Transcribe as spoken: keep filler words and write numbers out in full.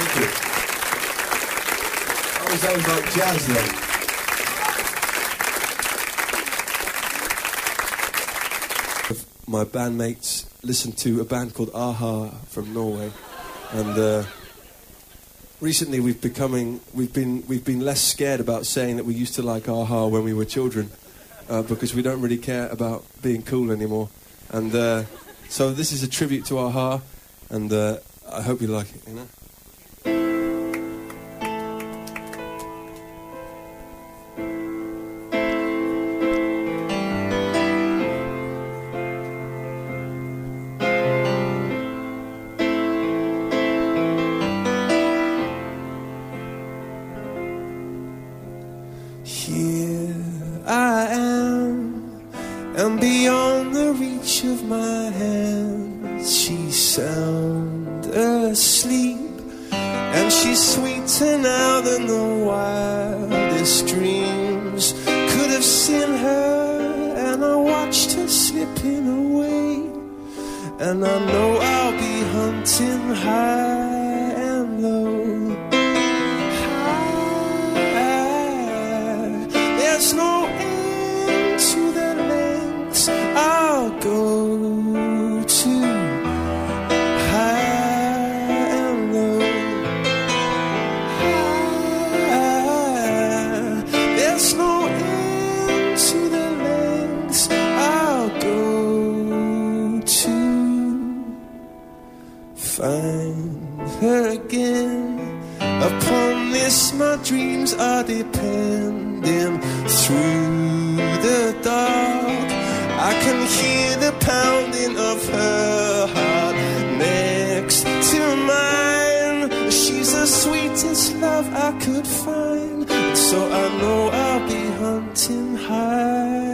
Thank you. That was, that was like jazz though. My bandmates listened to a band called a-ha from Norway, and uh, recently we've becoming we've been we've been less scared about saying that we used to like a-ha when we were children, uh, because we don't really care about being cool anymore. And uh, so this is a tribute to a-ha, and uh, I hope you like it. You know. Love I could find, so I know I'll be hunting high.